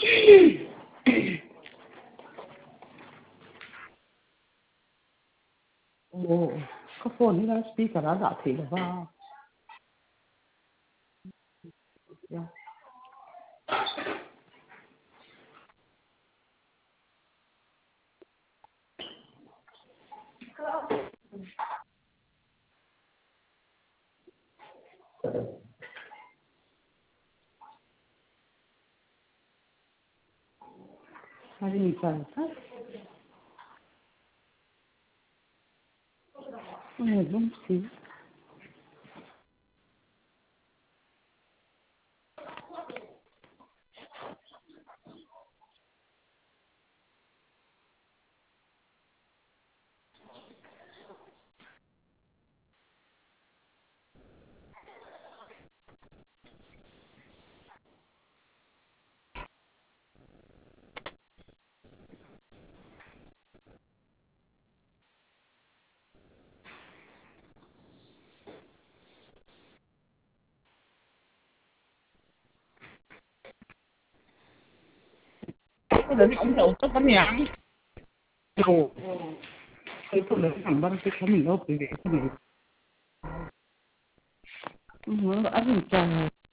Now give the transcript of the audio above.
Ồ, có phone hay là speaker đã giả thị được vào. Yeah. Hai nghìn phần hết. Này không xí. Cái đến ổng đầu tất bánh nhãn. Ồ, cái tôi lấy thằng băng cái mình đâu bị cái này. Nó ăn chồng